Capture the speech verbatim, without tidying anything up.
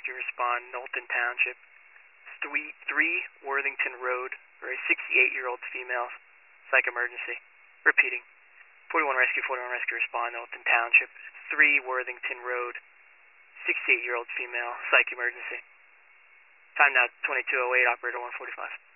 Rescue respond, Knowlton Township. Three, three Worthington Road for a sixty-eight-year-old female, psych emergency. Repeating, forty-one Rescue, forty-one Rescue respond, Knowlton Township. Three Worthington Road, sixty-eight-year-old female, psych emergency. Time now twenty-two oh eight, operator one forty-five.